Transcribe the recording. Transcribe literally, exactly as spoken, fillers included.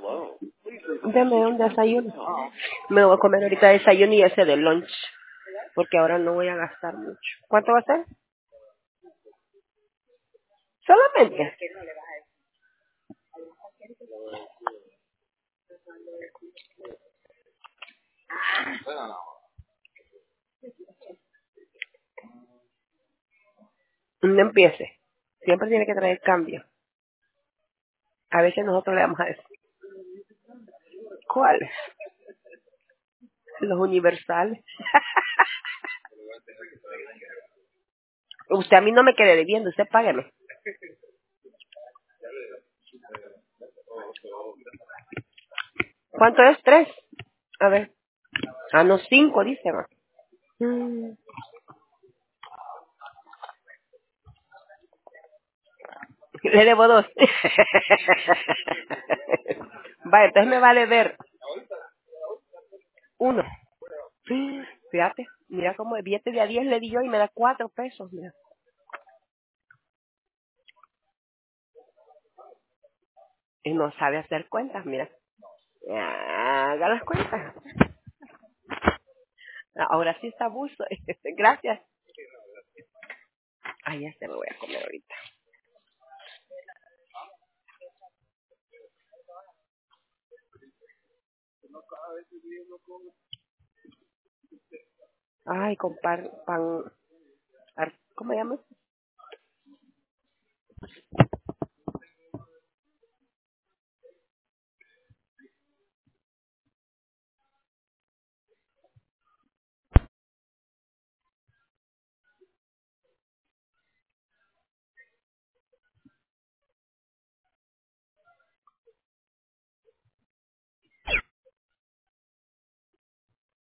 Deme un desayuno. Me voy a comer ahorita desayuno y ese de lunch. Porque ahora no voy a gastar mucho. ¿Cuánto va a ser? Solamente. No empiece. Siempre tiene que traer cambio. A veces nosotros le damos a decir. ¿Cuáles? Los universales. Usted a mí no me quede debiendo, usted págueme. ¿Cuánto es? ¿Tres? A ver. Ah, no, cinco, dice, ma. Mm, le debo dos. Vaya, entonces me vale ver uno. Fíjate, mira cómo el billete de a diez le di yo y me da cuatro pesos, mira. Y no sabe hacer cuentas, mira. Haga las cuentas. Ahora sí está abuso. Gracias. Ay, ya se me voy a comer ahorita. Ay, con pan, pan, ar- ¿cómo se llama?